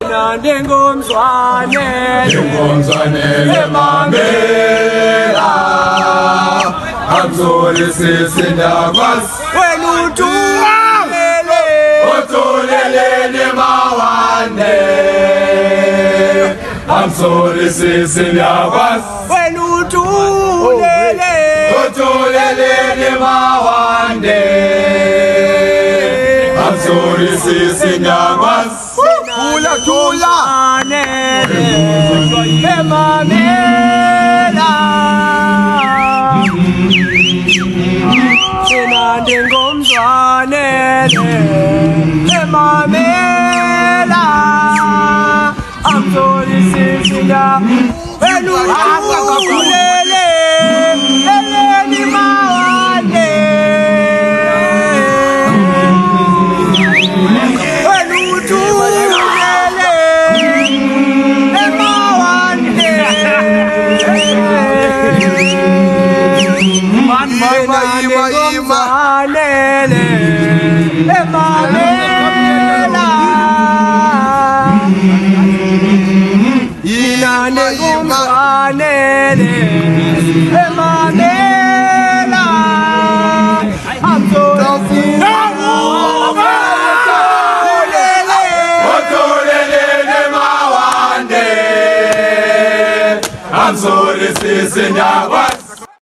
Mina ndingumzwane emamela amzolisisi ndakwazi wena uthulele uthuleleni mawande amzolisisi ndakwazi wena uthulele uthuleleni mawande amzolisisi ndakwazi thula emamela mina ndingumzwane emamela amzolisisi wena uthulele eleni mawande wena uthulele emawande ngumzwanele emamela mina ndingumzwanele emamela uthuleleni mawande amzolisisi ndakwazi